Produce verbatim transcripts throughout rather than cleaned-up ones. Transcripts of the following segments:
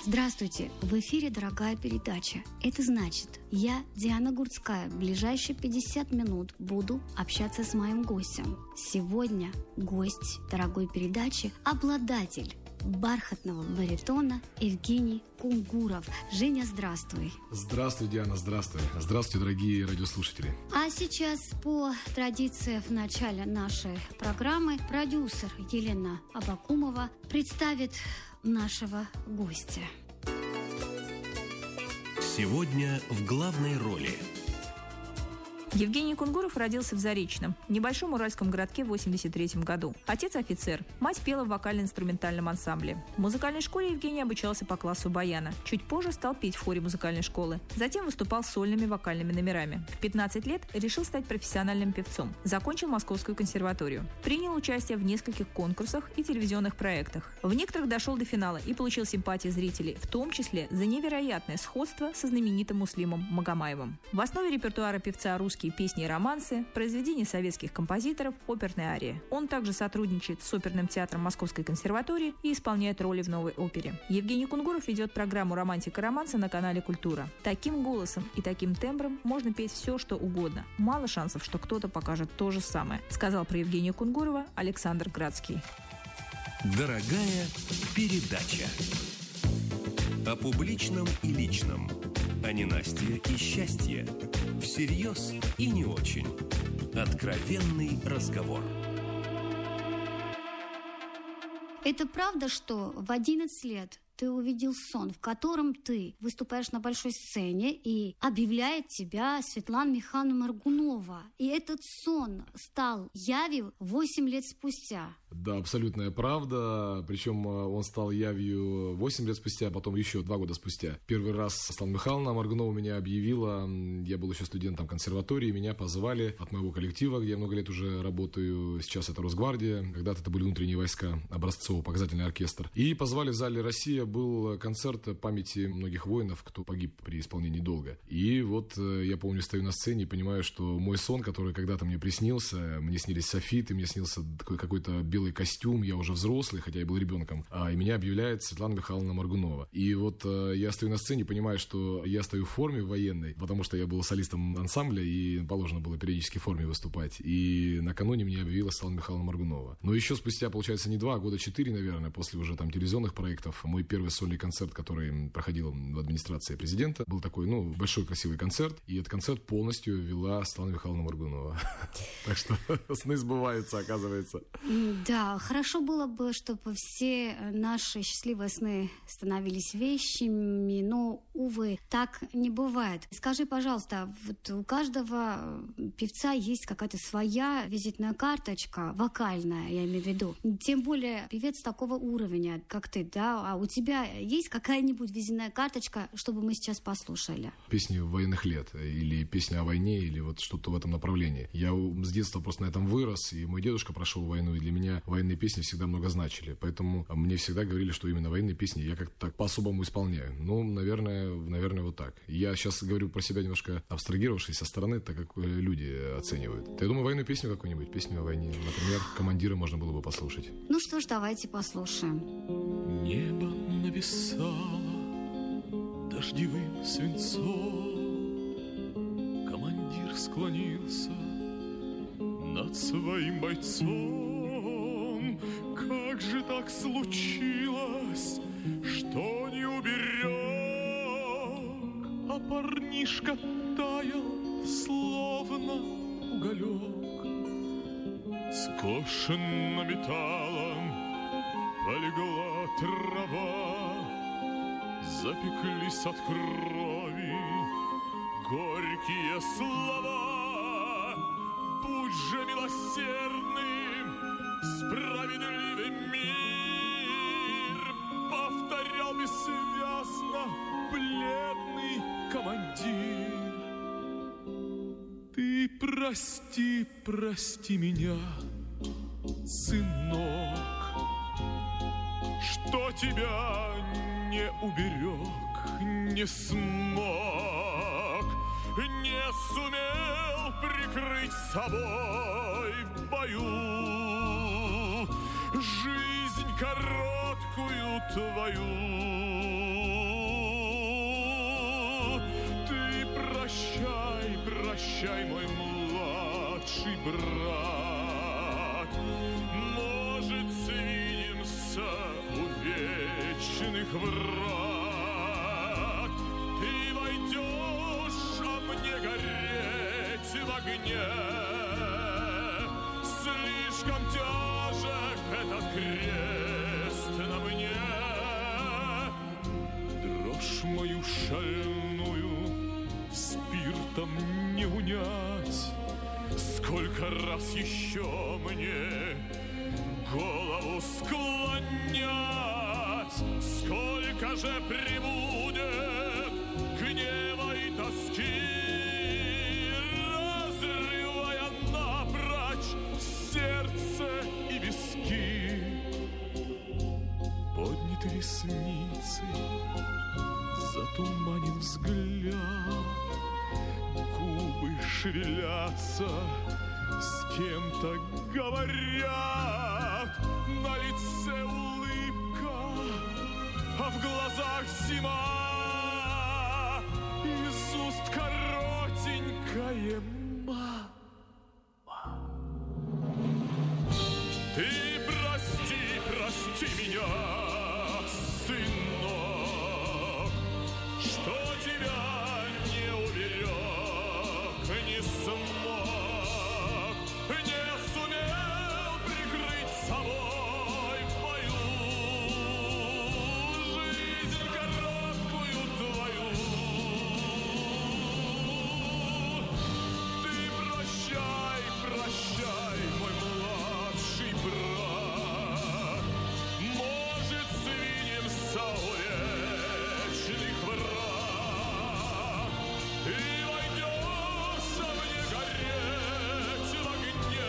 Здравствуйте! В эфире дорогая передача. Это значит, я, Диана Гурцкая, в ближайшие пятьдесят минут буду общаться с моим гостем. Сегодня гость дорогой передачи – обладатель бархатного баритона Евгений Кунгуров. Женя, здравствуй. Здравствуй, Диана, здравствуй. Здравствуйте, дорогие радиослушатели. А сейчас, по традиции в начале нашей программы, продюсер Елена Абакумова представит нашего гостя. Сегодня в главной роли. Евгений Кунгуров родился в Заречном, небольшом уральском городке в восемьдесят третьем году. Отец офицер, мать пела в вокально-инструментальном ансамбле. В музыкальной школе Евгений обучался по классу баяна. Чуть позже стал петь в хоре музыкальной школы. Затем выступал с сольными вокальными номерами. В пятнадцать лет решил стать профессиональным певцом. Закончил Московскую консерваторию. Принял участие в нескольких конкурсах и телевизионных проектах. В некоторых дошел до финала и получил симпатии зрителей, в том числе за невероятное сходство со знаменитым Муслимом Магомаевым. В основе репертуара певца русские песни и романсы, произведения советских композиторов, оперные арии. Он также сотрудничает с оперным театром Московской консерватории и исполняет роли в новой опере. Евгений Кунгуров ведет программу «Романтика романса» на канале «Культура». Таким голосом и таким тембром можно петь все, что угодно. Мало шансов, что кто-то покажет то же самое, сказал про Евгения Кунгурова Александр Градский. Дорогая передача. О публичном и личном. О ненастье и счастье. Всерьез и не очень. Откровенный разговор. Это правда, что в одиннадцать лет ты увидел сон, в котором ты выступаешь на большой сцене, и объявляет тебя Светлана Михайловна Моргунова. И этот сон стал явью восемь лет спустя. Да, абсолютная правда. Причем он стал явью восемь лет спустя, а потом еще два года спустя. Первый раз Светлана Михайловна Моргунова меня объявила. Я был еще студентом консерватории, меня позвали от моего коллектива, где я много лет уже работаю. Сейчас это Росгвардия. Когда-то это были внутренние войска, образцово-показательный оркестр. И позвали в зале «Россия». Был концерт памяти многих воинов, кто погиб при исполнении долга. И вот я помню, стою на сцене и понимаю, что мой сон, который когда-то мне приснился, мне снились софиты, мне снился такой какой-то белый костюм, я уже взрослый, хотя я был ребенком, а, и меня объявляет Светлана Михайловна Моргунова. И вот я стою на сцене и понимаю, что я стою в форме военной, потому что я был солистом ансамбля, и положено было периодически в форме выступать. И накануне мне объявила Светлана Михайловна Моргунова. Но еще спустя, получается, не два, а года четыре, наверное, после уже там телевизионных проектов, мой первый сольный концерт, который проходил в администрации президента, был такой, ну, большой красивый концерт, и этот концерт полностью вела Светлана Михайловна Моргунова. Так что сны сбываются, оказывается. Да, хорошо было бы, чтобы все наши счастливые сны становились вещами, но, увы, так не бывает. Скажи, пожалуйста, вот у каждого певца есть какая-то своя визитная карточка, вокальная, я имею в виду. Тем более певец такого уровня, как ты, да, а у тебя есть какая-нибудь визитная карточка, чтобы мы сейчас послушали? Песни военных лет, или песни о войне, или вот что-то в этом направлении. Я с детства просто на этом вырос, и мой дедушка прошел войну, и для меня военные песни всегда много значили. Поэтому мне всегда говорили, что именно военные песни я как-то так по-особому исполняю. Ну, наверное, наверное, вот так. Я сейчас говорю про себя немножко абстрагировавшись со стороны, так как люди оценивают. Я думаю, военную песню какую-нибудь, песню о войне, например, «Командира» можно было бы послушать. Ну что ж, давайте послушаем. Небо нависало дождевым свинцом, командир склонился над своим бойцом. Как же так случилось, что не уберег, а парнишка таял, словно уголек. Скошенно металлом полегла трава, запеклись от крови горькие слова. Будь же милосердным, справедливый мир, повторял бессвязно бледный командир. Ты прости, прости меня, сынок, что тебя не уберег, не смог, не сумел прикрыть собой в бою жизнь короткую твою. Ты прощай, прощай, мой младший брат. Может, свидимся у вечных врат. Ты войдешь, а мне гореть в огне. Слишком тяжек этот крест на мне. Дрожь мою шальную спиртом не унять. Сколько раз еще мне голову склонять, сколько же прибудет гнева и тоски, разрывая напрочь сердце и виски. Подняты ресницы, затуманен взгляд, губы шевелятся, с кем-то говорят, на лице улыбка, а в глазах зима, из уст коротенькое «мама». Ты прости, прости меня, сынок, что тебя не уберег, не смог, не сумел прикрыть собой мою жизнь короткую твою. Ты прощай, прощай, мой младший брат. Может, свидимся у вечных врат. Ты войдешь, а мне гореть в огне.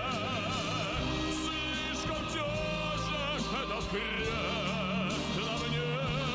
Слишком тяжек этот крест на мне.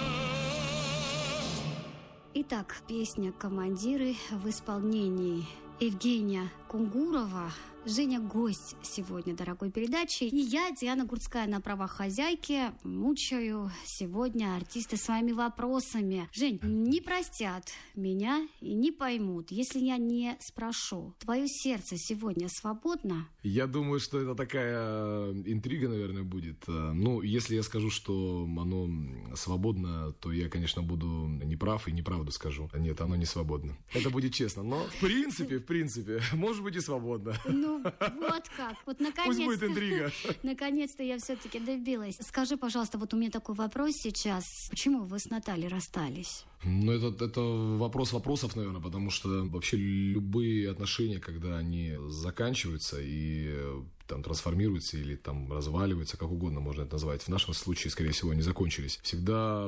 Итак, песня «Командиры» в исполнении Евгения Кунгурова. Женя гость сегодня дорогой передачи. И я, Диана Гурцкая, на правах хозяйки, мучаю сегодня артиста своими вопросами. Жень, не простят меня и не поймут, если я не спрошу. Твое сердце сегодня свободно? Я думаю, что это такая интрига, наверное, будет. Ну, если я скажу, что оно свободно, то я, конечно, буду неправ и неправду скажу. Нет, оно не свободно. Это будет честно. Но в принципе, в принципе, может быть и свободно. Ну, вот как. Вот наконец-то. Пусть будет интрига. Наконец-то я все-таки добилась. Скажи, пожалуйста, вот у меня такой вопрос сейчас. Почему вы с Натальей расстались? Ну, это, это вопрос вопросов, наверное, потому что вообще любые отношения, когда они заканчиваются и там трансформируются или там разваливаются, как угодно можно это назвать. В нашем случае, скорее всего, они закончились. Всегда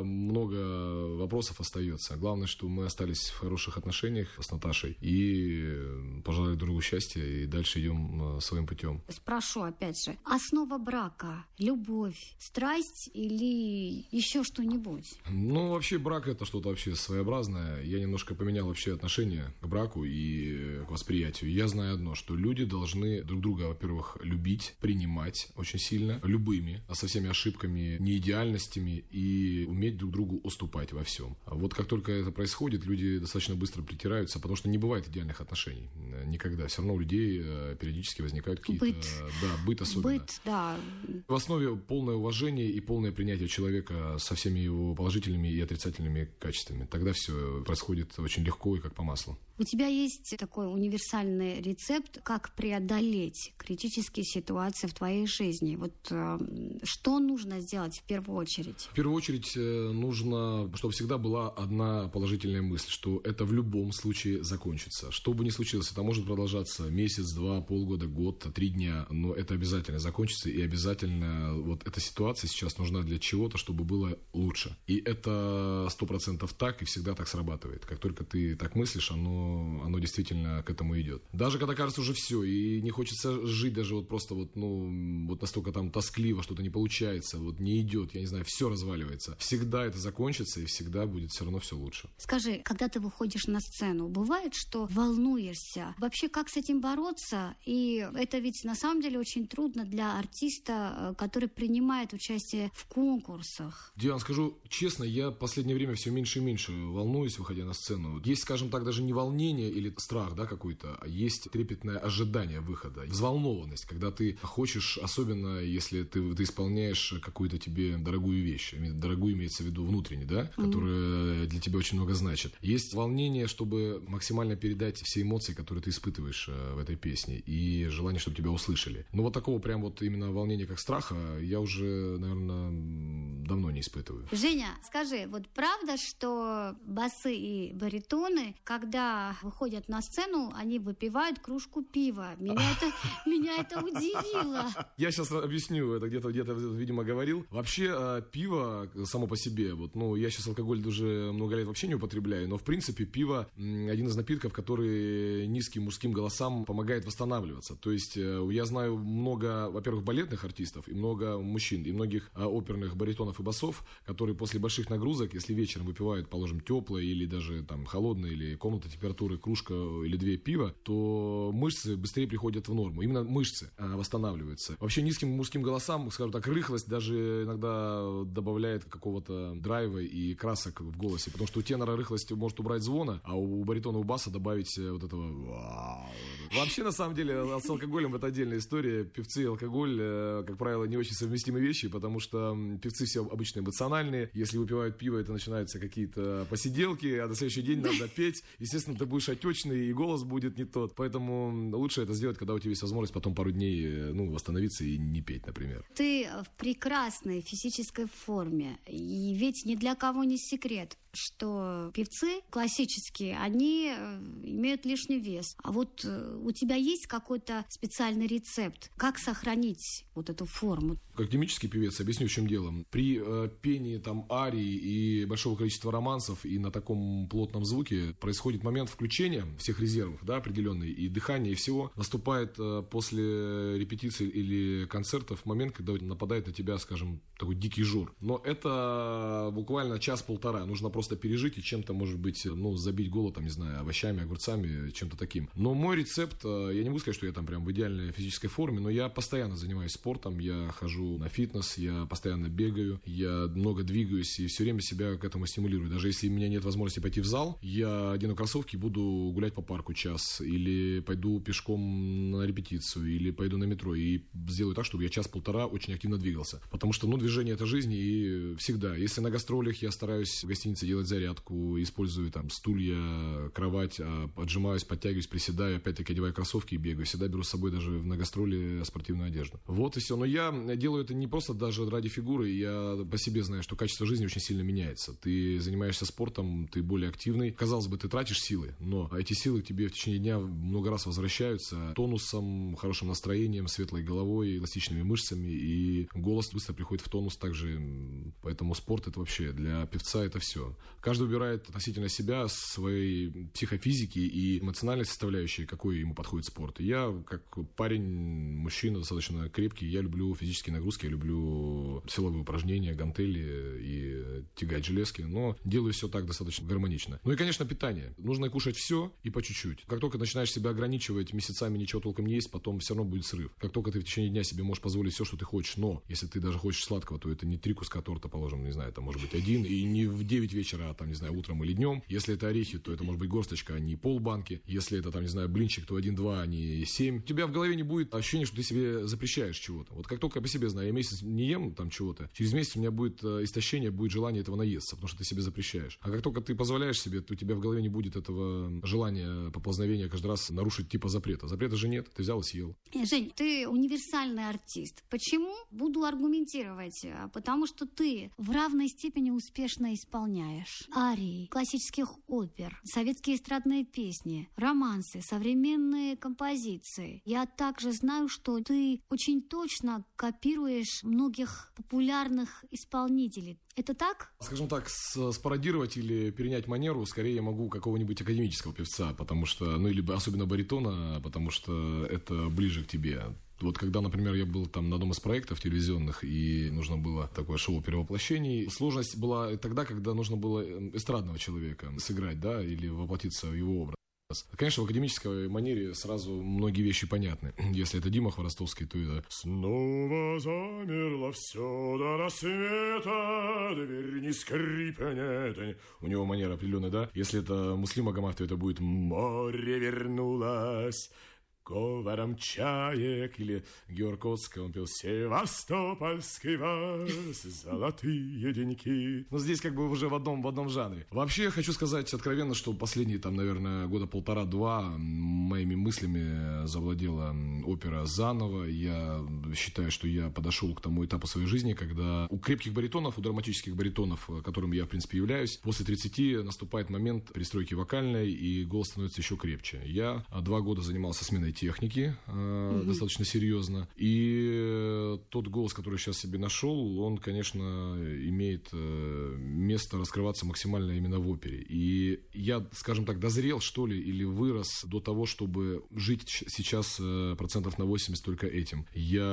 много вопросов остается. Главное, что мы остались в хороших отношениях с Наташей и пожелали друг другу счастья и дальше идем своим путем. Спрошу опять же. Основа брака – любовь, страсть или еще что-нибудь? Ну, вообще брак – это что-то вообще своеобразное. Я немножко поменял вообще отношение к браку и к восприятию. Я знаю одно, что люди должны друг друга, во-первых, любить, принимать очень сильно, любыми, а со всеми ошибками, неидеальностями и уметь друг другу уступать во всем. А вот как только это происходит, люди достаточно быстро притираются, потому что не бывает идеальных отношений. Никогда. Все равно у людей периодически возникают какие-то... Быт. Да, быт особенно. Быт, да. В основе полное уважение и полное принятие человека со всеми его положительными и отрицательными качествами. Тогда все происходит очень легко и как по маслу. У тебя есть такой универсальный рецепт, как преодолеть критические ситуации в твоей жизни? Вот э, что нужно сделать в первую очередь? В первую очередь э, нужно, чтобы всегда была одна положительная мысль, что это в любом случае закончится. Что бы ни случилось, это может продолжаться месяц, два, полгода, год, три дня, но это обязательно закончится, и обязательно вот эта ситуация сейчас нужна для чего-то, чтобы было лучше. И это сто процентов так, и всегда так срабатывает. Как только ты так мыслишь, оно но оно действительно к этому идет. Даже когда кажется уже все, и не хочется жить даже вот просто вот, ну, вот настолько там тоскливо, что-то не получается, вот не идет, я не знаю, все разваливается. Всегда это закончится, и всегда будет все равно все лучше. Скажи, когда ты выходишь на сцену, бывает, что волнуешься? Вообще, как с этим бороться? И это ведь на самом деле очень трудно для артиста, который принимает участие в конкурсах. Диана, скажу честно, я в последнее время все меньше и меньше волнуюсь, выходя на сцену. Есть, скажем так, даже не волнение или страх, да, какой-то, а есть трепетное ожидание выхода, взволнованность, когда ты хочешь, особенно если ты, ты исполняешь какую-то тебе дорогую вещь, дорогую имеется в виду внутренне, да, mm-hmm. которая для тебя очень много значит. Есть волнение, чтобы максимально передать все эмоции, которые ты испытываешь в этой песне, и желание, чтобы тебя услышали. Но вот такого прям вот именно волнения, как страха, я уже, наверное, давно не испытываю. Женя, скажи, вот правда, что басы и баритоны, когда выходят на сцену, они выпивают кружку пива? Меня это, меня это удивило. Я сейчас объясню, это где-то, где-то, видимо, говорил. Вообще, пиво само по себе, вот, ну, я сейчас алкоголь уже много лет вообще не употребляю, но, в принципе, пиво один из напитков, который низким мужским голосам помогает восстанавливаться. То есть, я знаю много, во-первых, балетных артистов, и много мужчин, и многих оперных баритонов и басов, которые после больших нагрузок, если вечером выпивают, положим, теплое или даже там холодное, или комната температуры, кружка или две пива, то мышцы быстрее приходят в норму. Именно мышцы а, восстанавливаются. Вообще низким мужским голосам, скажем так, рыхлость даже иногда добавляет какого-то драйва и красок в голосе. Потому что у тенора рыхлость может убрать звона, а у баритона, у баса добавить вот этого... Вообще, на самом деле, с алкоголем это отдельная история. Певцы и алкоголь, как правило, не очень совместимые вещи, потому что певцы все обычно эмоциональные. Если выпивают пиво, это начинаются какие-то посиделки, а на следующий день надо петь. Естественно, ты будешь отечный, и голос будет не тот. Поэтому лучше это сделать, когда у тебя есть возможность потом пару дней, ну, восстановиться и не петь, например. Ты в прекрасной физической форме. И ведь ни для кого не секрет, что певцы классические, они имеют лишний вес. А вот у тебя есть какой-то специальный рецепт? Как сохранить вот эту форму? Как академический певец, объясню, в чем дело. При э, пении там арий и большого количества романсов и на таком плотном звуке происходит момент включения всех резервов, да, определенный, и дыхания, и всего. Наступает э, после репетиций или концертов момент, когда нападает на тебя, скажем, такой дикий жор. Но это буквально час-полтора. Нужно просто пережить и чем-то, может быть, ну, забить голод, там, не знаю, овощами, огурцами, чем-то таким. Но мой рецепт, э, я не могу сказать, что я там прям в идеальной физической форме, но я постоянно занимаюсь спортом, я хожу на фитнес, я постоянно бегаю, я много двигаюсь и все время себя к этому стимулирую. Даже если у меня нет возможности пойти в зал, я одену кроссовки и буду гулять по парку час, или пойду пешком на репетицию, или пойду на метро и сделаю так, чтобы я час-полтора очень активно двигался. Потому что, ну, движение — это жизнь, и всегда. Если на гастролях я стараюсь в гостинице делать зарядку, использую там стулья, кровать, отжимаюсь, подтягиваюсь, приседаю, опять-таки одеваю кроссовки и бегаю. Всегда беру с собой даже на гастроли спортивную одежду. Вот и все. Но я делаю это не просто даже ради фигуры, я по себе знаю, что качество жизни очень сильно меняется. Ты занимаешься спортом, ты более активный. Казалось бы, ты тратишь силы, но эти силы к тебе в течение дня много раз возвращаются тонусом, хорошим настроением, светлой головой, эластичными мышцами, и голос быстро приходит в тонус также. Поэтому спорт — это вообще для певца это все. Каждый выбирает относительно себя, своей психофизики и эмоциональной составляющей, какой ему подходит спорт. И я, как парень, мужчина достаточно крепкий, я люблю физические нагрузки, я люблю силовые упражнения, гантели и тягать железки, но делаю все так достаточно гармонично. Ну и, конечно, питание. Нужно кушать все и по чуть-чуть. Как только начинаешь себя ограничивать, месяцами ничего толком не есть, потом все равно будет срыв. Как только ты в течение дня себе можешь позволить все, что ты хочешь, но если ты даже хочешь сладкого, то это не три куска торта, положим, не знаю, это может быть один, и не в девять вечера, а там, не знаю, утром или днем. Если это орехи, то это может быть горсточка, а не полбанки. Если это, там, не знаю, блинчик, то один-два, а не семь. У тебя в голове не будет ощущения, что ты себе запрещаешь чего-то. Вот как только я по себе знаю, я месяц не ем там чего-то, через месяц у меня будет э, истощение, будет желание этого наесться, потому что ты себе запрещаешь. А как только ты позволяешь себе, то у тебя в голове не будет этого желания, поползновения каждый раз нарушить типа запрета. Запрета же нет, ты взял и съел. Жень, ты универсальный артист. Почему? Буду аргументировать. Потому что ты в равной степени успешно исполняешь. знаешь арии классических опер, советские эстрадные песни, романсы, современные композиции. Я также знаю, что ты очень точно копируешь многих популярных исполнителей. Это так? Скажем так, спародировать или перенять манеру скорее я могу какого-нибудь академического певца, потому что, ну или особенно баритона, потому что это ближе к тебе. Вот когда, например, я был там на одном из проектов телевизионных, и нужно было такое шоу перевоплощений, сложность была тогда, когда нужно было эстрадного человека сыграть, да, или воплотиться в его образ. Конечно, в академической манере сразу многие вещи понятны. Если это Дима Хворостовский, то это «Снова замерло все до рассвета, дверь не скрипнет». У него манера определенная, да? Если это Муслим Магомаев, то это будет «Море вернулось говором чаек», или Георг Оцкий, он пел «Севастопольский вальс, золотые деньки». Но здесь как бы уже в одном, в одном жанре. Вообще, хочу сказать откровенно, что последние, там, наверное, года полтора-два моими мыслями завладела опера заново. Я считаю, что я подошел к тому этапу своей жизни, когда у крепких баритонов, у драматических баритонов, которым я, в принципе, являюсь, после тридцати наступает момент перестройки вокальной, и голос становится еще крепче. Я два года занимался сменой техники э, mm-hmm. достаточно серьезно. И тот голос, который сейчас себе нашел, он, конечно, имеет э, место раскрываться максимально именно в опере. И я, скажем так, дозрел, что ли, или вырос до того, чтобы жить сейчас э, процентов на восемьдесят только этим.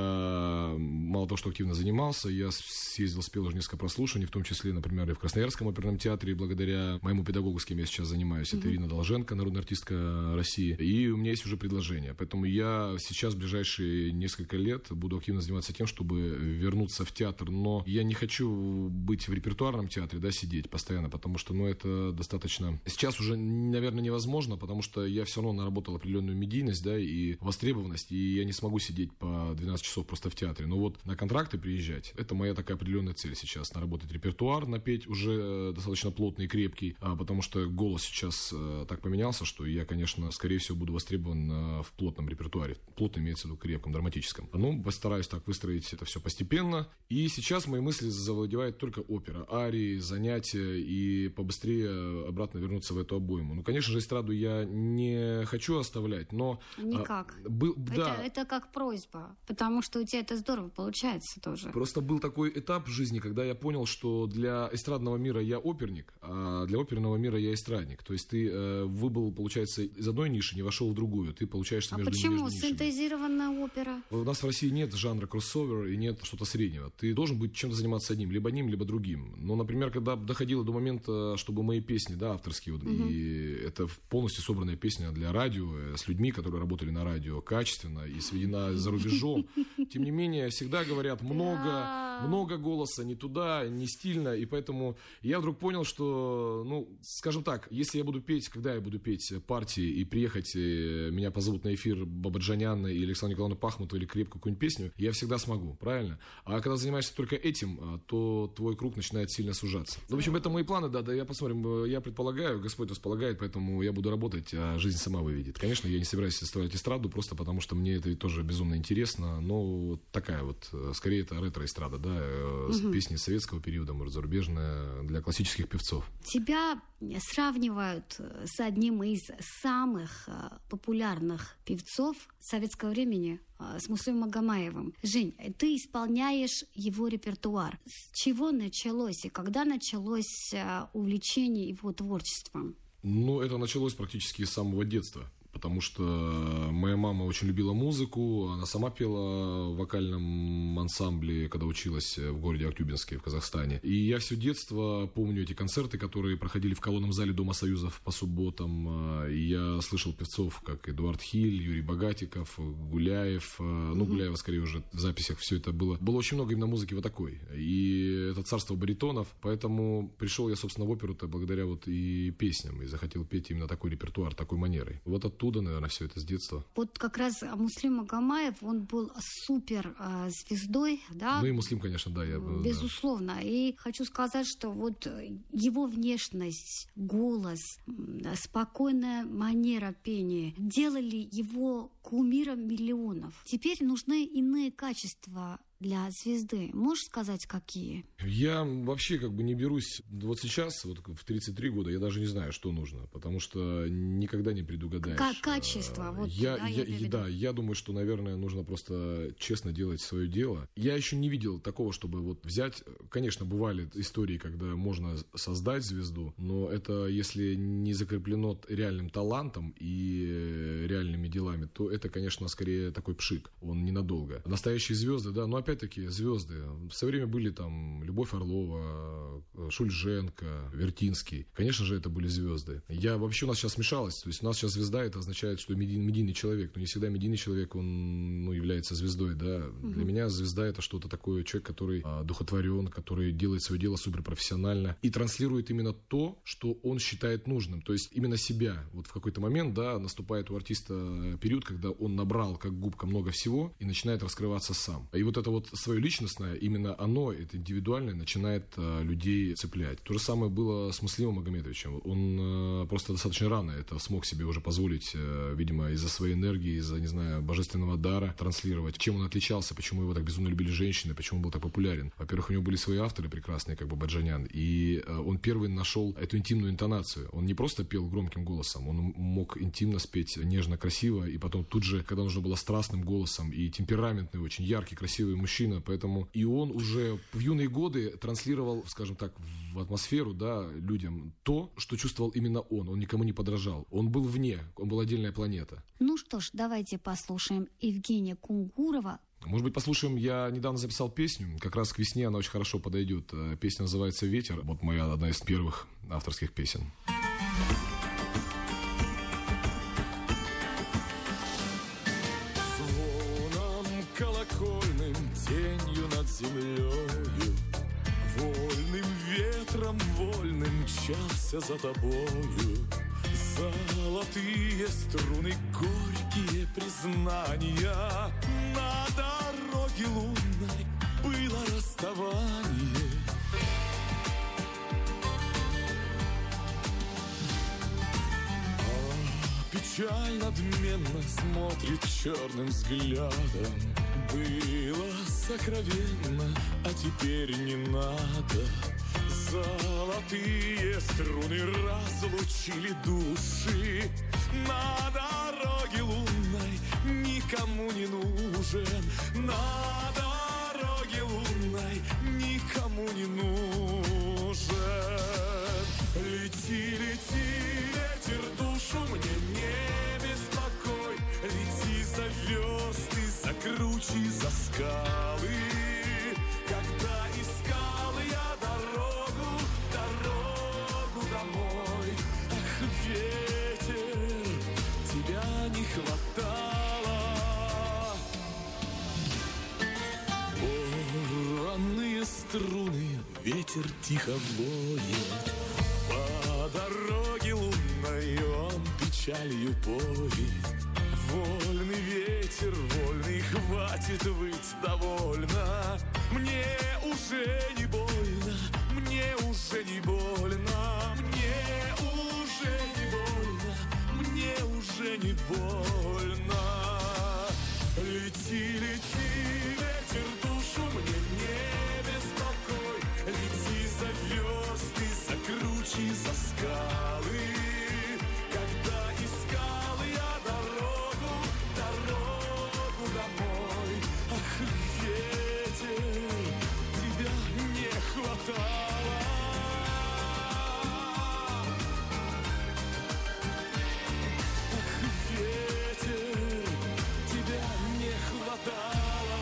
Я мало того, что активно занимался, я съездил, спел уже несколько прослушиваний, в том числе, например, и в Красноярском оперном театре, благодаря моему педагогу, с кем я сейчас занимаюсь, mm-hmm. это Ирина Долженко, народная артистка России. И у меня есть уже предложение. Поэтому я сейчас в ближайшие несколько лет буду активно заниматься тем, чтобы вернуться в театр. Но я не хочу быть в репертуарном театре, да, сидеть постоянно, потому что, ну, это достаточно... Сейчас уже, наверное, невозможно, потому что я все равно наработал определенную медийность, да, и востребованность, и я не смогу сидеть по двенадцать часов просто в театре. Но вот на контракты приезжать, это моя такая определенная цель сейчас, наработать репертуар, напеть уже достаточно плотный и крепкий, а, потому что голос сейчас а, так поменялся, что я, конечно, скорее всего, буду востребован а, в плотном репертуаре. Плотно имеется в виду крепком, драматическом. Ну, постараюсь так выстроить это все постепенно. И сейчас мои мысли завладевает только опера, арии, занятия, и побыстрее обратно вернуться в эту обойму. Ну, конечно же, эстраду я не хочу оставлять, но... Никак. А, был, да. это, это как просьба, потому что у тебя это здорово получается тоже. Просто был такой этап в жизни, когда я понял, что для эстрадного мира я оперник, а для оперного мира я эстрадник. То есть ты э, выбыл, получается, из одной ниши, не вошел в другую. Ты, получаешься, а между, почему между нишами. Синтезированная опера? У нас в России нет жанра кроссовер и нет что-то среднего. Ты должен быть чем-то заниматься одним, либо одним, либо другим. Но, например, когда доходило до момента, чтобы мои песни, да, авторские, вот, uh-huh. и это полностью собранная песня для радио, с людьми, которые работали на радио качественно и сведена за рубежом. Тем не менее, всегда говорят много, много голоса, не туда, не стильно, и поэтому я вдруг понял, что, ну, скажем так, если я буду петь, когда я буду петь партии и приехать, и меня позовут на эфир Бабаджаняна или Александра Николаевна Пахмутова или крепкую какую-нибудь песню, я всегда смогу, правильно? А когда занимаешься только этим, то твой круг начинает сильно сужаться. Ну, в общем, это мои планы, да, да, я посмотрим, я предполагаю, Господь располагает, поэтому я буду работать, а жизнь сама выведет. Конечно, я не собираюсь составлять эстраду, просто потому что мне это тоже безумно интересно, но такая вот, скорее это ретро-эстрада, да, угу. песни советского периода, может, зарубежная, для классических певцов. Тебя сравнивают с одним из самых популярных певцов советского времени, с Муслимом Магомаевым. Жень, ты исполняешь его репертуар. С чего началось и когда началось увлечение его творчеством? Ну, это началось практически с самого детства. Потому что моя мама очень любила музыку, она сама пела в вокальном ансамбле, когда училась в городе Актюбинске в Казахстане. И я все детство помню эти концерты, которые проходили в колонном зале Дома Союзов по субботам. И я слышал певцов, как Эдуард Хиль, Юрий Богатиков, Гуляев. Mm-hmm. Ну, Гуляева, скорее, уже в записях все это было. Было очень много именно музыки вот такой. И это царство баритонов. Поэтому пришел я, собственно, в оперу-то благодаря вот и песням. И захотел петь именно такой репертуар, такой манерой. Вот от Оттуда, наверное, все это с детства. Вот как раз Муслим Магомаев, он был супер э, звездой, да? Ну и Муслим, конечно, да. Я, Безусловно. Да. И хочу сказать, что вот его внешность, голос, спокойная манера пения делали его кумиром миллионов. Теперь нужны иные качества для звезды. Можешь сказать, какие? Я вообще как бы не берусь... Вот сейчас, вот в тридцать три года, я даже не знаю, что нужно, потому что никогда не предугадаешь. К- качество. Вот, я, да, я, я, да, я думаю, что, наверное, нужно просто честно делать свое дело. Я еще не видел такого, чтобы вот взять... Конечно, бывали истории, когда можно создать звезду, но это если не закреплено реальным талантом и реальными делами, то это, конечно, скорее такой пшик. Он ненадолго. Настоящие звезды, да, но опять опять-таки звезды. В свое время были там Любовь Орлова, Шульженко, Вертинский. Конечно же, это были звезды. Я вообще у нас сейчас смешалось. То есть у нас сейчас звезда, это означает, что медийный, медийный человек. Но не всегда медийный человек, он ну, является звездой. Да? Угу. Для меня звезда это что-то такое, человек, который а, духотворен, который делает свое дело суперпрофессионально и транслирует именно то, что он считает нужным. То есть именно себя. Вот в какой-то момент, да, наступает у артиста период, когда он набрал как губка много всего и начинает раскрываться сам. И вот это вот свое личностное, именно оно, это индивидуальное, начинает а, людей цеплять. То же самое было с Муслимом Магомедовичем. Он а, просто достаточно рано это смог себе уже позволить, а, видимо, из-за своей энергии, из-за, не знаю, божественного дара транслировать. Чем он отличался, почему его так безумно любили женщины, почему он был так популярен. Во-первых, у него были свои авторы прекрасные, как бы Баджанян, и а, он первый нашел эту интимную интонацию. Он не просто пел громким голосом, он мог интимно спеть, нежно, красиво, и потом тут же, когда нужно было страстным голосом и темпераментный, очень яркий, красивый мужчина, поэтому и он уже в юные годы транслировал, скажем так, в атмосферу, да, людям то, что чувствовал именно он. Он никому не подражал. Он был вне, он был отдельная планета. Ну что ж, давайте послушаем Евгения Кунгурова. Может быть, послушаем, я недавно записал песню, как раз к весне она очень хорошо подойдет. Песня называется «Ветер». Вот моя одна из первых авторских песен. Колокольным тенью над землею, вольным ветром вольным мчался за тобою. Золотые струны, горькие признания, на дороге лунной было расставание. А печаль надменно смотрит черным взглядом. Было сокровенно, а теперь не надо. Золотые струны разлучили души. На дороге лунной никому не нужен. На дороге лунной никому не нужен. Лети, лети, ветер, душу мне не беспокой. Лети за версты, за кручи, за скалы. Когда искал я дорогу, дорогу домой. Ах, ветер, тебя не хватало. Порванные струны, ветер тихо воет. По дороге лунной он печалью поет. Вольный ветер, вольный, хватит выть довольно. Мне уже не больно, мне уже не больно. Мне уже не больно, мне уже не больно. Лети, лети, ветер, душу мне не беспокой. Лети за версты, за кручи, за скалы. Когда искал я дорогу, дорогу домой. Ах, ветер, тебя не хватало. Ах, ветер, тебя не хватало.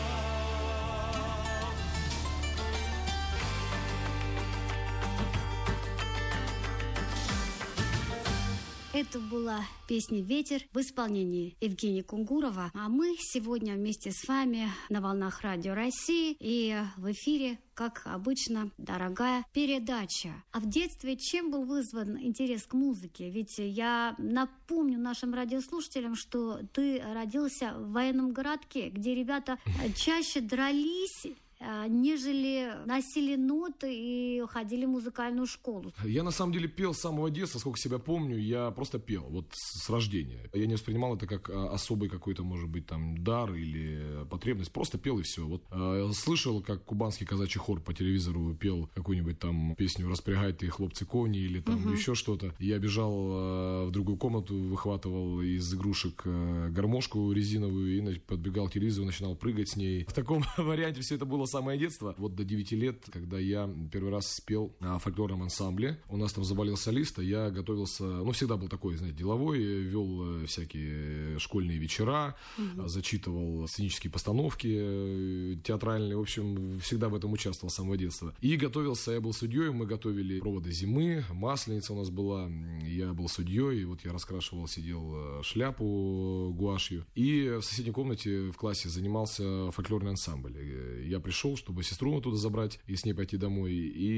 Это была песня «Ветер» в исполнении Евгения Кунгурова. А мы сегодня вместе с вами на волнах Радио России и в эфире, как обычно, дорогая передача. А в детстве чем был вызван интерес к музыке? Ведь я напомню нашим радиослушателям, что ты родился в военном городке, где ребята чаще дрались, нежели носили ноты и ходили в музыкальную школу? Я на самом деле пел с самого детства, сколько себя помню, я просто пел, вот с рождения. Я не воспринимал это как особый какой-то, может быть, там, дар или потребность, просто пел и все. Вот э, слышал, как кубанский казачий хор по телевизору пел какую-нибудь там песню «Распрягайте, хлопцы, кони» или там uh-huh. еще что-то. Я бежал э, в другую комнату, выхватывал из игрушек э, гармошку резиновую и подбегал к телевизору, начинал прыгать с ней. В таком варианте все это было самое детство. Вот до девяти лет, когда я первый раз спел на фольклорном ансамбле, у нас там заболел солист, а я готовился, ну, всегда был такой, знаете, деловой, вел всякие школьные вечера, угу. зачитывал сценические постановки театральные, в общем, всегда в этом участвовал с самого детства. И готовился, я был судьей, мы готовили проводы зимы, масленица у нас была, я был судьей, и вот я раскрашивал, сидел шляпу гуашью, и в соседней комнате в классе занимался фольклорный ансамбль. Я пришел, чтобы сестру оттуда забрать и с ней пойти домой.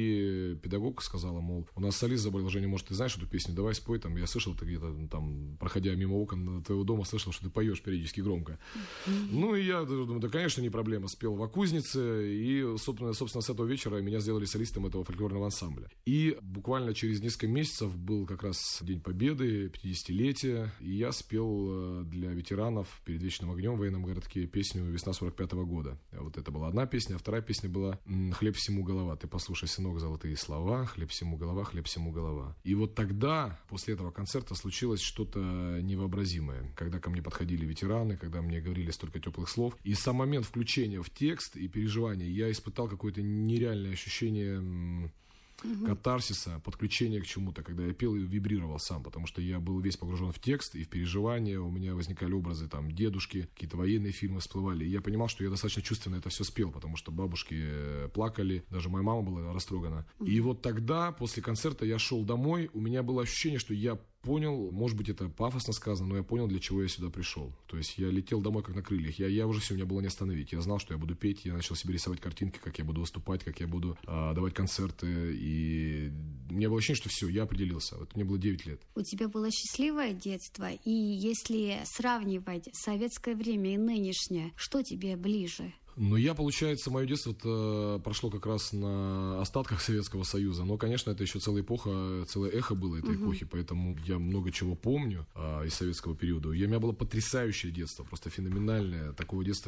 И педагог сказала, мол, у нас солист заболел, Женя, может, ты знаешь эту песню, давай спой. Там, я слышал, ты где-то там, проходя мимо окон твоего дома, слышал, что ты поешь периодически громко. Mm-hmm. Ну, и я думаю, да, конечно, не проблема. Спел в Акузнице, и, собственно, собственно, с этого вечера меня сделали солистом этого фольклорного ансамбля. И буквально через несколько месяцев был как раз День Победы, пятидесятилетие, и я спел для ветеранов перед Вечным огнем в военном городке песню «Весна сорок пятого года». Вот это была одна песня, а вторая песня была «Хлеб всему голова». Ты послушай, сынок, золотые слова, хлеб всему голова, хлеб всему голова. И вот тогда, после этого концерта, случилось что-то невообразимое. Когда ко мне подходили ветераны, когда мне говорили столько теплых слов. И сам момент включения в текст и переживания, я испытал какое-то нереальное ощущение угу. катарсиса, подключения к чему-то, когда я пел и вибрировал сам, потому что я был весь погружен в текст и в переживания, у меня возникали образы, там, дедушки, какие-то военные фильмы всплывали, и я понимал, что я достаточно чувственно это все спел, потому что бабушки плакали, даже моя мама была растрогана. Угу. И вот тогда, после концерта, я шел домой, у меня было ощущение, что я понял, может быть, это пафосно сказано, но я понял, для чего я сюда пришел. То есть я летел домой как на крыльях. Я, я уже все, меня было не остановить. Я знал, что я буду петь, я начал себе рисовать картинки, как я буду выступать, как я буду а, давать концерты. И у меня было ощущение, что все, я определился. Вот мне было девять лет. У тебя было счастливое детство, и если сравнивать советское время и нынешнее, что тебе ближе? Ну, я, получается, мое детство прошло как раз на остатках Советского Союза. Но, конечно, это еще целая эпоха, целое эхо было этой uh-huh. эпохи, поэтому я много чего помню а, из советского периода. И у меня было потрясающее детство, просто феноменальное. Такого детства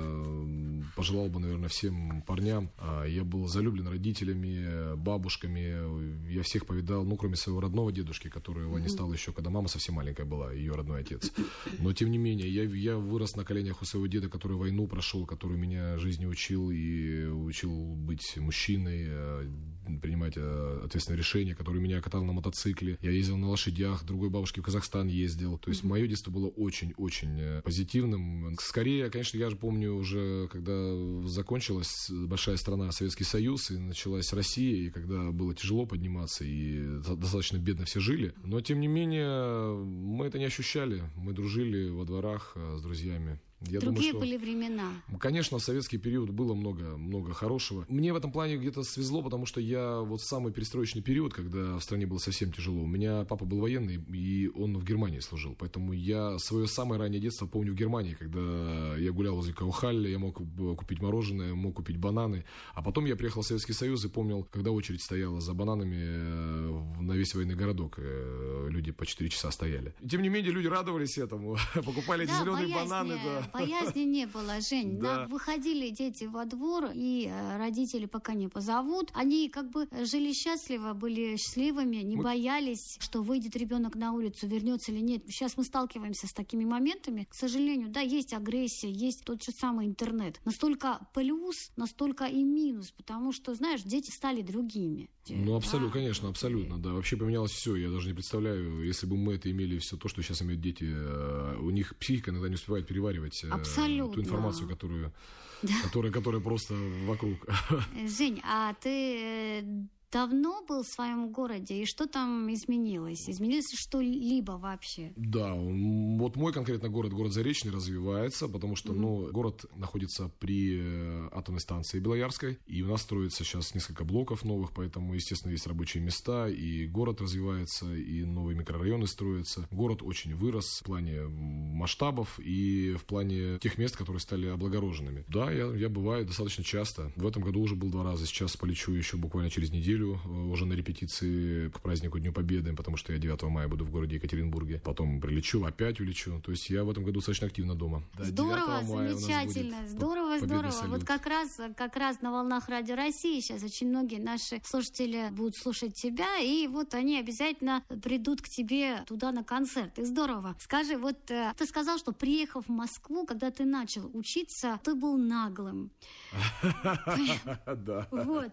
я пожелал бы, наверное, всем парням. А, я был залюблен родителями, бабушками. Я всех повидал, ну, кроме своего родного дедушки, которого uh-huh. не стало еще, когда мама совсем маленькая была, ее родной отец. Но, тем не менее, я, я вырос на коленях у своего деда, который войну прошел, который меня меня жизни учил и учил быть мужчиной, принимать ответственные решения, который меня катал на мотоцикле. Я ездил на лошадях, другой бабушке в Казахстан ездил. То есть mm-hmm. мое детство было очень-очень позитивным. Скорее, конечно, я же помню уже, когда закончилась большая страна Советский Союз и началась Россия, и когда было тяжело подниматься и достаточно бедно все жили. Но, тем не менее, мы это не ощущали. Мы дружили во дворах с друзьями. Я Другие думаю, что, были времена. Конечно, в советский период было много, много хорошего. Мне в этом плане где-то свезло, потому что я вот в самый перестроечный период, когда в стране было совсем тяжело, у меня папа был военный, и он в Германии служил. Поэтому я свое самое раннее детство помню в Германии, когда я гулял возле Каухалля, я мог купить мороженое, мог купить бананы. А потом я приехал в Советский Союз и помнил, когда очередь стояла за бананами на весь военный городок. Люди по четыре часа стояли. Тем не менее, люди радовались этому, покупали эти зеленые бананы. Да. Боязни не было, Жень. Да. Выходили дети во двор, и родители пока не позовут. Они как бы жили счастливо, были счастливыми, не мы... боялись, что выйдет ребенок на улицу, вернется или нет. Сейчас мы сталкиваемся с такими моментами. К сожалению, да, есть агрессия, есть тот же самый интернет. Настолько плюс, настолько и минус, потому что, знаешь, дети стали другими. Ну, абсолютно, да. конечно, абсолютно, да. Вообще поменялось все. Я даже не представляю, если бы мы это имели все то, что сейчас имеют дети, у них психика иногда не успевает переваривать абсолютно. Ту информацию, которую, да. которая, которая просто вокруг. Жень, а ты давно был в своем городе, и что там изменилось? Изменилось что-либо вообще? Да, вот мой конкретно город, город Заречный, развивается, потому что, mm-hmm. ну, город находится при атомной станции Белоярской, и у нас строится сейчас несколько блоков новых, поэтому, естественно, есть рабочие места, и город развивается, и новые микрорайоны строятся. Город очень вырос в плане масштабов и в плане тех мест, которые стали облагороженными. Да, я, я бываю достаточно часто. В этом году уже был два раза, сейчас полечу еще буквально через неделю, уже на репетиции к празднику Дню Победы, потому что я девятого мая буду в городе Екатеринбурге. Потом прилечу, опять улечу. То есть я в этом году достаточно активно дома. Да, здорово, замечательно. Здорово, здорово. Салют. Вот как раз, как раз на волнах Радио России сейчас очень многие наши слушатели будут слушать тебя, и вот они обязательно придут к тебе туда на концерт. И здорово. Скажи, вот ты сказал, что приехав в Москву, когда ты начал учиться, ты был наглым. Да. Вот.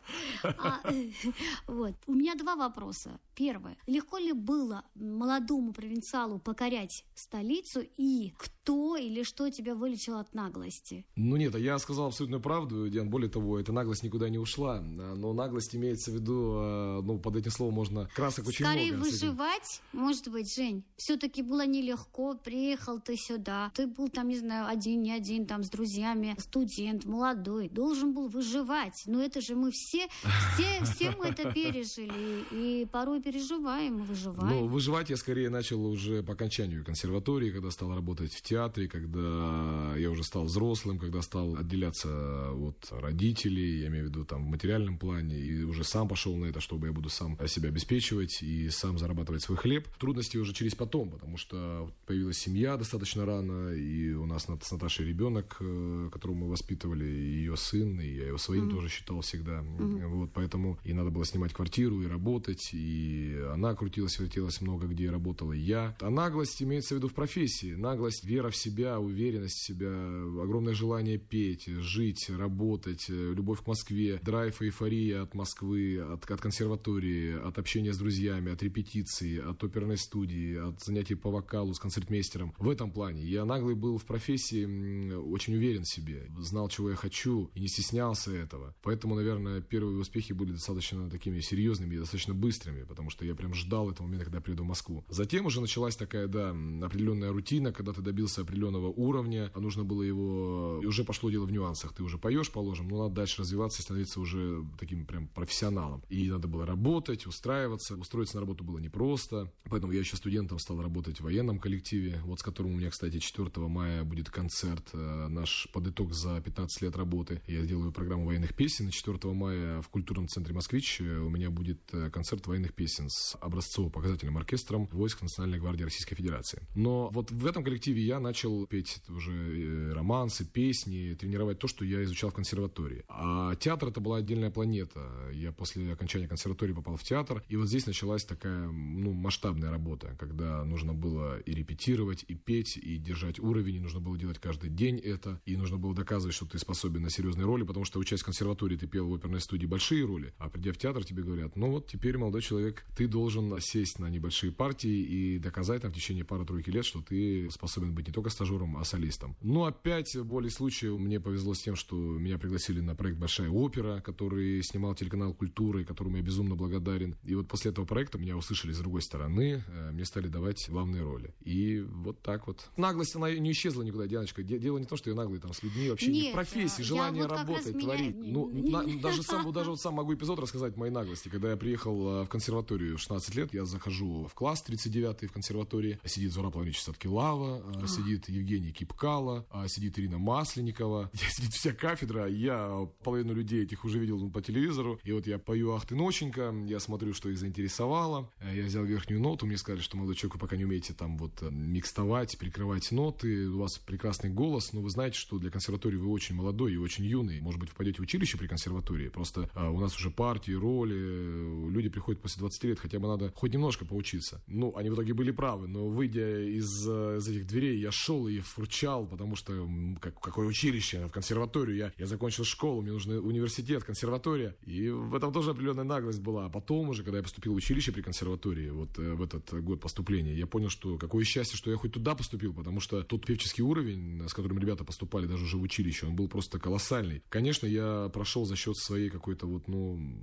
Вот. У меня два вопроса. Первое. Легко ли было молодому провинциалу покорять столицу, и кто или что тебя вылечило от наглости? Ну нет, я сказал абсолютную правду, Диан. Более того, эта наглость никуда не ушла. Но наглость имеется в виду, ну, под этим словом можно красок очень много. Скорее выживать, может быть, Жень. Все-таки было нелегко. Приехал ты сюда. Ты был там, не знаю, один, не один, там, с друзьями. Студент, молодой. Должен был выживать. Но это же мы все, все, все мы это пережили. И порой переживаем, выживаем. Ну, выживать я скорее начал уже по окончанию консерватории, когда стал работать в театре, когда я уже стал взрослым, когда стал отделяться от родителей, я имею в виду там в материальном плане, и уже сам пошел на это, чтобы я буду сам себя обеспечивать и сам зарабатывать свой хлеб. Трудности уже через потом, потому что появилась семья достаточно рано, и у нас с Наташей ребенок, которого мы воспитывали, и ее сын, и я его своим mm-hmm. тоже считал всегда. Mm-hmm. Вот, поэтому и надо было снимать квартиру, и работать, и она крутилась, вертелась много где, работала и я. А наглость имеется в виду в профессии. Наглость, вера в себя, уверенность в себя, огромное желание петь, жить, работать, любовь к Москве, драйв и эйфория от Москвы, от, от консерватории, от общения с друзьями, от репетиций, от оперной студии, от занятий по вокалу с концертмейстером. В этом плане я наглый был в профессии, очень уверен в себе, знал, чего я хочу и не стеснялся этого. Поэтому, наверное, первые успехи были достаточно такими серьезными и достаточно быстрыми, потому что я прям ждал этого момента, когда приеду в Москву. Затем уже началась такая, да, определенная рутина, когда ты добился определенного уровня, а нужно было его... И уже пошло дело в нюансах. Ты уже поешь, положим, но надо дальше развиваться и становиться уже таким прям профессионалом. И надо было работать, устраиваться. Устроиться на работу было непросто. Поэтому я еще студентом стал работать в военном коллективе, вот с которым у меня, кстати, четвёртого мая будет концерт, наш под итог за пятнадцать лет работы. Я делаю программу военных песен, и четвёртого мая в культурном центре «Москвич» у меня будет концерт военных песен с образцово-показательным оркестром войск Национальной гвардии Российской Федерации. Но вот в этом коллективе я начал петь уже романсы, песни, тренировать то, что я изучал в консерватории. А театр — это была отдельная планета. Я после окончания консерватории попал в театр, и вот здесь началась такая, ну, масштабная работа, когда нужно было и репетировать, и петь, и держать уровень, и нужно было делать каждый день это, и нужно было доказывать, что ты способен на серьезные роли, потому что, учась в консерватории, ты пел в оперной студии большие роли, а придя в театр, тебе говорят: ну вот теперь, молодой человек, ты должен сесть на небольшие партии и доказать там в течение пары-тройки лет, что ты способен быть не только стажером, а солистом. Но опять, в более случае, мне повезло с тем, что меня пригласили на проект «Большая опера», который снимал телеканал «Культура», которому я безумно благодарен. И вот после этого проекта меня услышали с другой стороны, мне стали давать главные роли. И вот так вот. Наглость, она не исчезла никуда, Дианочка. Дело не в том, что я наглый там с людьми, вообще не в профессии, желание вот работать, творить. Меня... Ну, на, даже, сам, даже вот сам могу эпизод рассказать моей наглости. Когда я приехал в консерваторию в шестнадцать лет, я захожу в класс тридцать девятый в консерватории, сидит Зора Плавнич Садкилава, а. сидит Евгений Кипкало, сидит Ирина Масленникова, сидит вся кафедра, я половину людей этих уже видел по телевизору, и вот я пою «Ах ты, ноченька», я смотрю, что их заинтересовало, я взял верхнюю ноту, мне сказали, что, молодой человек, вы пока не умеете там вот микстовать, прикрывать ноты, у вас прекрасный голос, но вы знаете, что для консерватории вы очень молодой и очень юный, может быть, вы пойдете в училище при консерватории, просто а, у нас уже партии, роли, люди приходят после двадцати лет, хотя бы надо хоть немножко поучиться. Ну, они в итоге были правы, но выйдя из, из этих дверей, я шел и фурчал, потому что как, какое училище, в консерваторию, я, я закончил школу, мне нужен университет, консерватория, и в этом тоже определенная наглость была. А потом уже, когда я поступил в училище при консерватории, вот в этот год поступления, я понял, что какое счастье, что я хоть туда поступил, потому что тот певческий уровень, с которым ребята поступали даже уже в училище, он был просто колоссальный. Конечно, я прошел за счет своей какой-то вот, ну,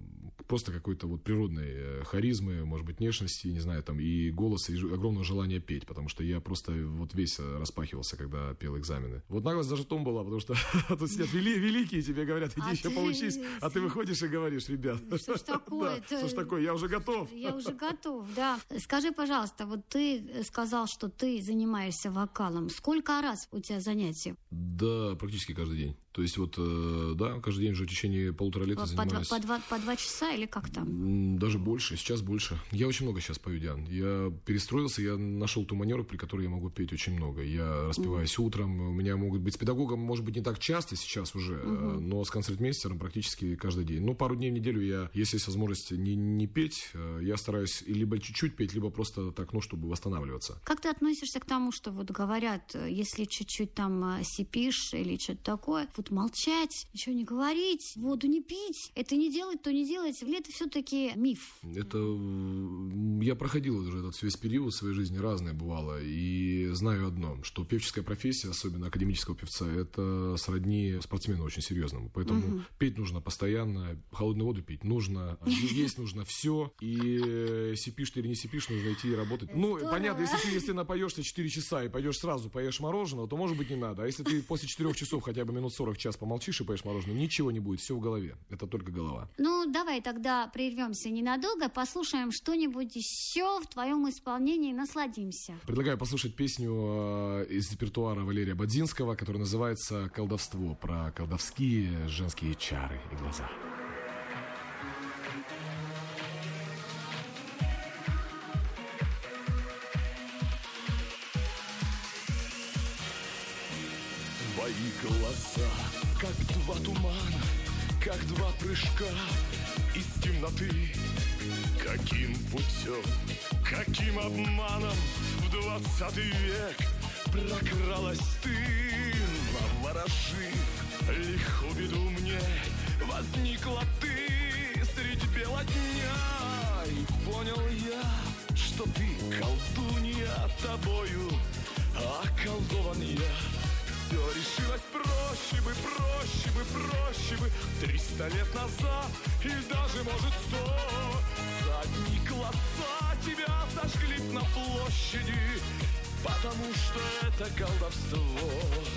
просто какой-то вот природной харизмы, может быть, внешности, не знаю, там, и голоса, и огромного желания петь, потому что я просто вот весь распахивался, когда пел экзамены. Вот наглость даже в том была, потому что тут сидят вели, великие, тебе говорят, иди а еще ты... поучись, а ты выходишь и говоришь, ребят. Что ж такое? Да, что ж такое, я уже готов. Я уже готов, да. Скажи, пожалуйста, вот ты сказал, что ты занимаешься вокалом. Сколько раз у тебя занятия? Да, практически каждый день. То есть вот, да, каждый день уже в течение полутора лет по, я занимаюсь. По два, по два часа или как там? Даже больше, сейчас больше. Я очень много сейчас пою, Диан. Я перестроился, я нашел ту манеру, при которой я могу петь очень много. Я распеваюсь mm. утром, у меня могут быть с педагогом, может быть, не так часто сейчас уже, mm-hmm. но с концертмейстером практически каждый день. Ну, пару дней в неделю я, если есть возможность не, не петь, я стараюсь либо чуть-чуть петь, либо просто так, ну, чтобы восстанавливаться. Как ты относишься к тому, что вот говорят, если чуть-чуть там сипишь или что-то такое, вот молчать, ничего не говорить, воду не пить, это не делать, то не делать, или это все-таки миф? Это... Я проходил уже этот весь период в своей жизни, разное бывало, и знаю одно, что певческая профессия, особенно академического певца, это сродни спортсмену очень серьезному, поэтому угу. петь нужно постоянно, холодную воду пить нужно, есть нужно все, и сипишь ты или не сипишь, нужно идти и работать. Ну, понятно, если ты если напоешься четыре часа и пойдешь сразу, поешь мороженого, то, может быть, не надо, а если ты после четырех часов хотя бы минут сорок, час помолчишь и поешь мороженое, ничего не будет, все в голове, это только голова. Ну, давай тогда прервемся ненадолго, послушаем что-нибудь еще в твоем исполнении, насладимся. Предлагаю послушать песню э, из репертуара Валерия Бадзинского, которая называется «Колдовство», про колдовские женские чары и глаза. Твои глаза, как два тумана, как два прыжка из темноты. Каким путем, каким обманом в двадцатый век прокралась ты, наворожив лихую беду мне, возникла ты средь бела дня. И понял я, что ты колдунья, тобою околдован я. Все решилось проще бы, проще бы, проще бы триста лет назад, или даже, может, сто. Задни глаза тебя сожгли на площади, потому что это колдовство.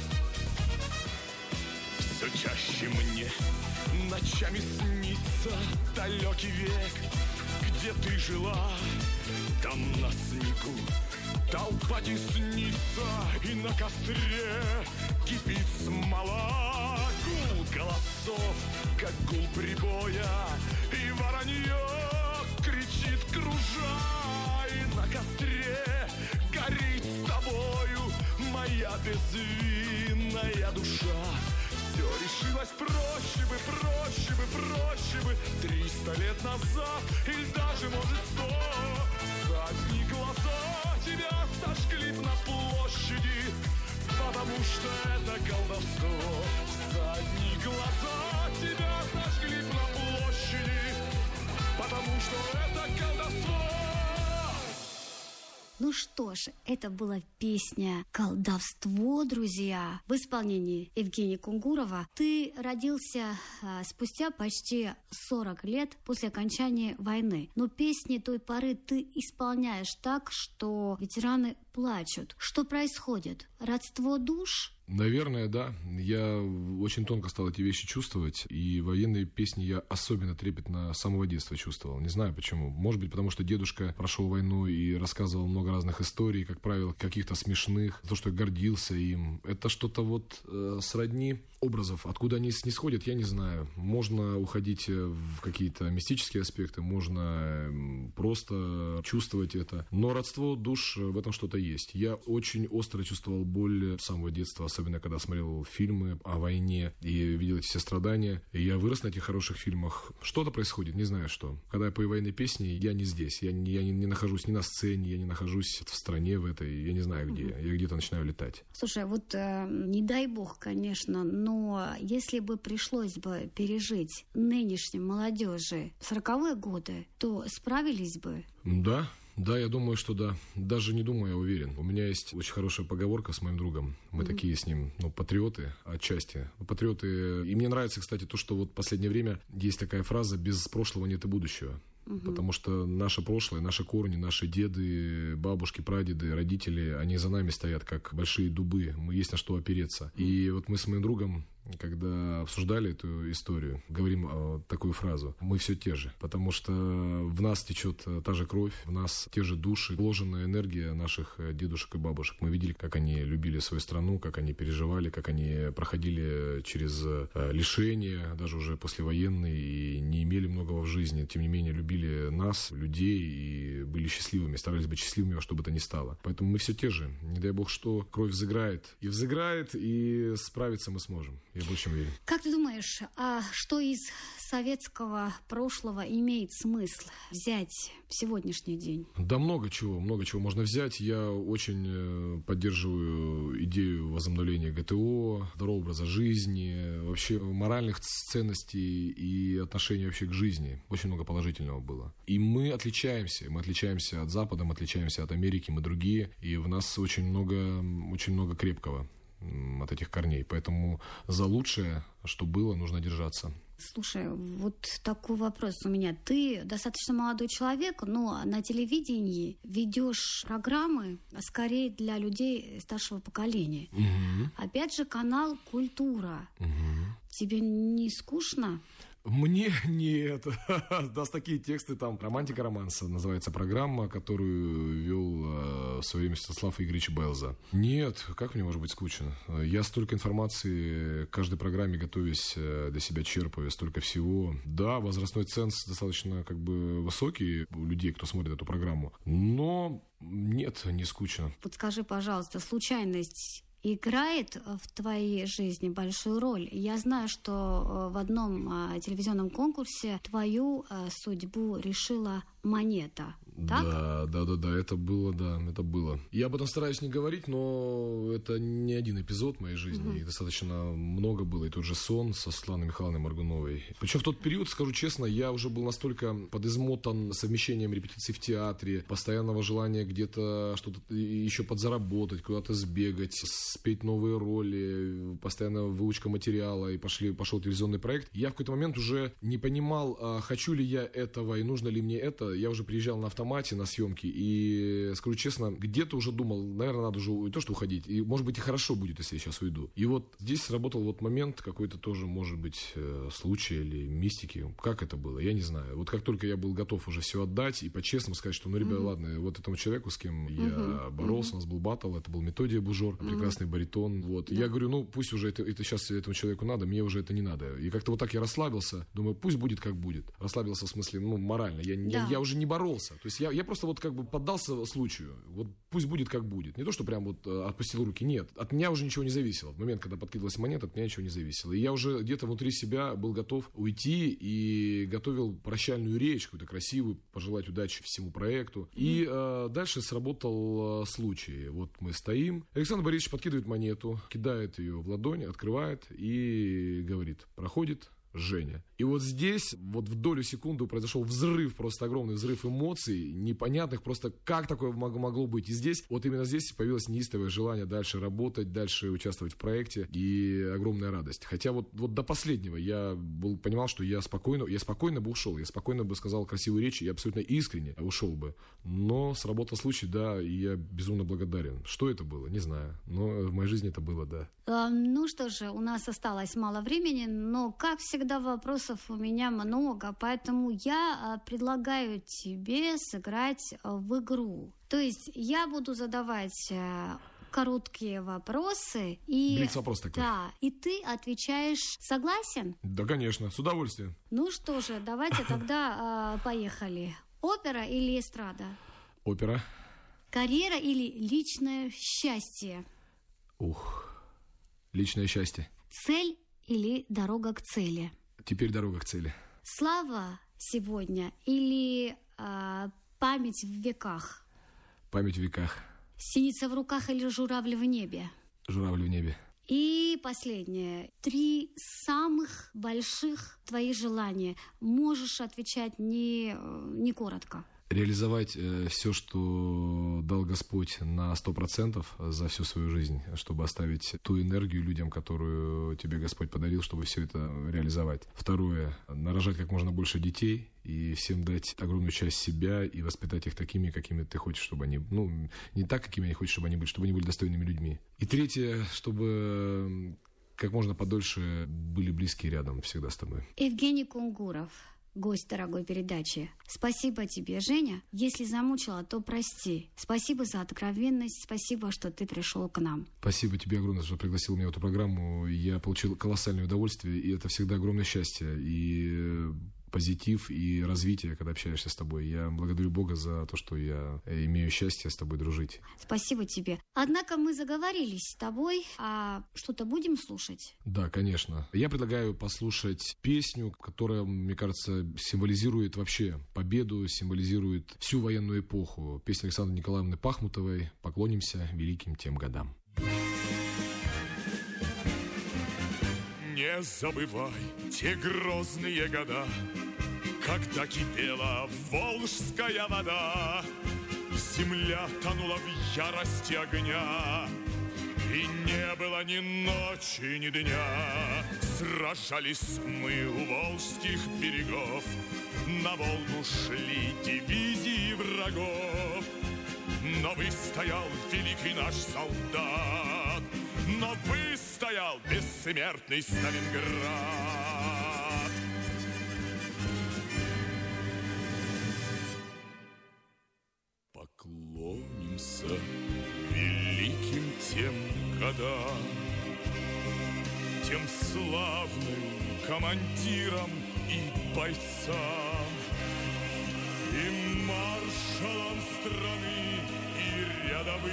Все чаще мне ночами снится далекий век, где ты жила, там на снегу толпа теснится, и на костре кипит смола. Гул голосов, как гул прибоя, и воронье кричит, кружа. И на костре горит с тобою моя безвинная душа. Все решилось проще бы, проще бы, проще бы триста лет назад, или даже, может, сто. Задни глаза тебя сожгли на площади, потому что это колдовство. Задни глаза тебя сожгли на площади, потому что это колдовство. Ну что ж, это была песня «Колдовство», друзья, в исполнении Евгения Кунгурова. Ты родился а, спустя почти сорок лет после окончания войны. Но песни той поры ты исполняешь так, что ветераны плачут. Что происходит? Родство душ? Наверное, да. Я очень тонко стал эти вещи чувствовать, и военные песни я особенно трепетно с самого детства чувствовал. Не знаю почему. Может быть, потому что дедушка прошел войну и рассказывал много разных историй, как правило, каких-то смешных, то, что я гордился им. Это что-то вот э, сродни образов. Откуда они снисходят, я не знаю. Можно уходить в какие-то мистические аспекты, можно просто чувствовать это. Но родство душ, в этом что-то есть. Я очень остро чувствовал боль с самого детства, особенно когда смотрел фильмы о войне и видел эти все страдания. И я вырос на этих хороших фильмах. Что-то происходит, не знаю что. Когда я пою военные песни, я не здесь. Я, не, я не, не нахожусь ни на сцене, я не нахожусь в стране в этой. Я не знаю где. Mm-hmm. Я где-то начинаю летать. Слушай, вот э, не дай бог, конечно, но если бы пришлось бы пережить нынешней молодежи сороковые годы, то справились бы? Да. Да, я думаю, что да. Даже не думаю, я уверен. У меня есть очень хорошая поговорка с моим другом. Мы mm-hmm. такие с ним, ну, патриоты отчасти. Патриоты. И мне нравится, кстати, то, что вот в последнее время есть такая фраза «без прошлого нет и будущего». Угу. Потому что наше прошлое, наши корни, наши деды, бабушки, прадеды, родители, они за нами стоят, как большие дубы. Мы есть на что опереться. Угу. И вот мы с моим другом, когда обсуждали эту историю, говорим э, такую фразу: мы все те же, потому что в нас течет та же кровь, в нас те же души, вложенная энергия наших дедушек и бабушек. Мы видели, как они любили свою страну, как они переживали, как они проходили через э, лишения, даже уже послевоенные, и не имели многого в жизни, тем не менее любили нас, людей, и были счастливыми, старались быть счастливыми во что бы то ни стало. Поэтому мы все те же. Не дай бог что, кровь взыграет и взыграет, и справиться мы сможем. Я больше уверен. Как ты думаешь, а что из советского прошлого имеет смысл взять в сегодняшний день? Да много чего, много чего можно взять. Я очень поддерживаю идею возобновления ГТО, здорового образа жизни, вообще моральных ценностей и отношений вообще к жизни. Очень много положительного было. И мы отличаемся. Мы отличаемся от Запада, мы отличаемся от Америки, мы другие. И в нас очень много, очень много крепкого от этих корней. Поэтому за лучшее, что было, нужно держаться. Слушай, вот такой вопрос у меня. Ты достаточно молодой человек, но на телевидении ведешь программы скорее для людей старшего поколения. Угу. Опять же, канал «Культура». Угу. Тебе не скучно? Мне нет. Да, такие тексты там. «Романтика романса» называется программа, которую вел э, в свое время Святослав Игоревич Белза. Нет, как мне может быть скучно? Я столько информации к каждой программе, готовясь, для себя черпаю, столько всего. Да, возрастной ценз достаточно как бы высокий у людей, кто смотрит эту программу. Но нет, не скучно. Подскажи, пожалуйста, случайность играет в твоей жизни большую роль? Я знаю, что в одном телевизионном конкурсе твою судьбу решила монета. Так? Да, да, да, да, это было, да, это было. Я об этом стараюсь не говорить, но это не один эпизод в моей жизни. Угу. Их достаточно много было. И тот же «Сон» со Светланой Михайловной Моргуновой. Причем в тот период, скажу честно, я уже был настолько подизмотан совмещением репетиций в театре, постоянного желания где-то что-то еще подзаработать, куда-то сбегать, спеть новые роли, постоянно выучка материала, и пошли, пошел телевизионный проект. Я в какой-то момент уже не понимал, хочу ли я этого и нужно ли мне это. Я уже приезжал на автомате на съемки, и, скажу честно, где-то уже думал, наверное, надо уже не то, что уходить, и, может быть, и хорошо будет, если я сейчас уйду. И вот здесь сработал вот момент какой-то тоже, может быть, э, случай или мистики. Как это было, я не знаю. Вот как только я был готов уже все отдать и по-честному сказать, что, ну, ребята, mm-hmm. ладно, вот этому человеку, с кем mm-hmm. я боролся, mm-hmm. у нас был баттл, это был Методий Бужор, mm-hmm. прекрасный баритон, вот. Yeah. Я говорю, ну, пусть уже это, это сейчас этому человеку надо, мне уже это не надо. И как-то вот так я расслабился, думаю, пусть будет как будет. Расслабился в смысле, ну, морально. Я, yeah. я, я уже не боролся. То есть я, я просто вот как бы поддался случаю. Вот пусть будет как будет. Не то, что прям вот отпустил руки. Нет. От меня уже ничего не зависело. В момент, когда подкидывалась монета, от меня ничего не зависело. И я уже где-то внутри себя был готов уйти и готовил прощальную речь, какую-то красивую, пожелать удачи всему проекту. И э, дальше сработал э, случай. Вот мы стоим. Александр Борисович подкидывает монету, кидает ее в ладонь, открывает и говорит: проходит Женя. И вот здесь, вот в долю секунды произошел взрыв, просто огромный взрыв эмоций, непонятных, просто как такое могло быть. И здесь, вот именно здесь появилось неистовое желание дальше работать, дальше участвовать в проекте, и огромная радость. Хотя вот, вот до последнего я был, понимал, что я спокойно, я спокойно бы ушел, я спокойно бы сказал красивую речь, я абсолютно искренне ушел бы. Но сработал случай, да, и я безумно благодарен. Что это было, не знаю, но в моей жизни это было, да. А, ну что же, у нас осталось мало времени, но, как всегда, вопрос у меня много, поэтому я предлагаю тебе сыграть в игру. То есть я буду задавать короткие вопросы и... Блиц-вопрос такой. Да, и ты отвечаешь. Согласен? Да, конечно, с удовольствием. Ну что же, давайте тогда поехали. Опера или эстрада? Опера. Карьера или личное счастье? Ух, личное счастье. Цель или дорога к цели? Теперь дорога к цели. Слава сегодня или э, память в веках? Память в веках. Синица в руках или журавль в небе? Журавль в небе. И последнее. Три самых больших твоих желания. Можешь отвечать не, не коротко. реализовать э, все, что дал Господь на сто процентов за всю свою жизнь, чтобы оставить ту энергию людям, которую тебе Господь подарил, чтобы все это реализовать. Второе, нарожать как можно больше детей и всем дать огромную часть себя и воспитать их такими, какими ты хочешь, чтобы они... Ну, не так, какими они хочешь, чтобы они были, чтобы они были достойными людьми. И третье, чтобы как можно подольше были близкие рядом всегда с тобой. Евгений Кунгуров, гость дорогой передачи. Спасибо тебе, Женя. Если замучила, то прости. Спасибо за откровенность, спасибо, что ты пришел к нам. Спасибо тебе огромное, что пригласил меня в эту программу. Я получил колоссальное удовольствие, и это всегда огромное счастье. И позитив и развитие, когда общаешься с тобой. Я благодарю Бога за то, что я имею счастье с тобой дружить. Спасибо тебе. Однако мы заговорились с тобой, а что-то будем слушать? Да, конечно. Я предлагаю послушать песню, которая, мне кажется, символизирует вообще победу, символизирует всю военную эпоху. Песня Александры Николаевны Пахмутовой «Поклонимся великим тем годам». Не забывай те грозные года, когда кипела волжская вода, земля тонула в ярости огня, и не было ни ночи, ни дня. Сражались мы у волжских берегов, на Волгу шли дивизии врагов, но выстоял великий наш солдат, но выстоял бессмертный Сталинград. Поклонимся великим тем годам, тем славным командирам и бойцам, и маршалам страны, и рядовым.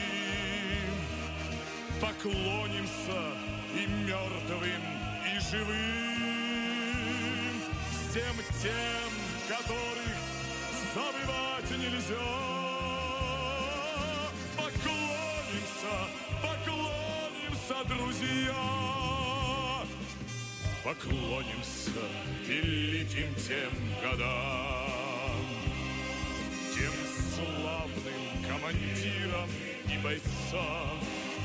Поклонимся и мертвым, и живым, всем тем, которых забывать нельзя. Поклонимся, поклонимся, друзья, поклонимся великим тем годам, тем славным командирам и бойцам,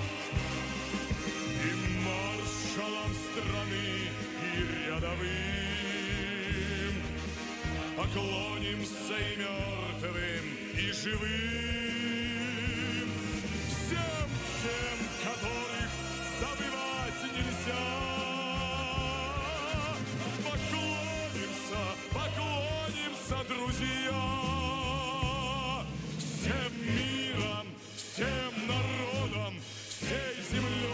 и маршалам страны, и рядовым. Поклонимся и мертвым, и живым, всем тем, которых забывать нельзя. Поклонимся, поклонимся, друзья, всем миром, всем народам, всей землей.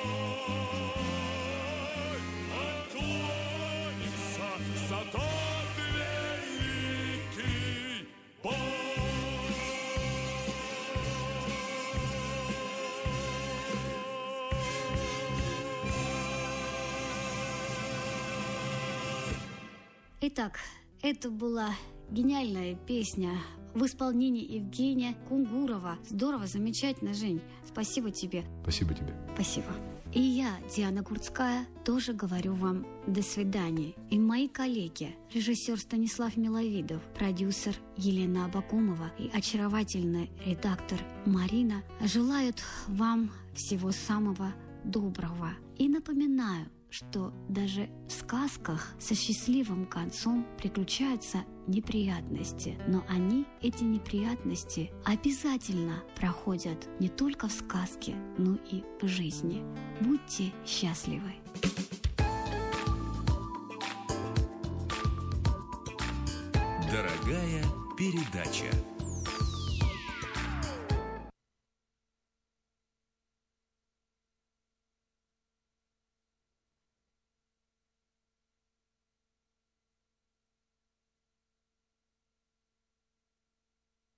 Итак, это была гениальная песня в исполнении Евгения Кунгурова. Здорово, замечательно, Жень. Спасибо тебе. Спасибо тебе. Спасибо. И я, Диана Курцкая, тоже говорю вам до свидания. И мои коллеги, режиссер Станислав Миловидов, продюсер Елена Абакумова и очаровательный редактор Марина желают вам всего самого доброго. И напоминаю, что даже в сказках со счастливым концом приключаются неприятности. Но они, эти неприятности, обязательно проходят не только в сказке, но и в жизни. Будьте счастливы! Дорогая передача.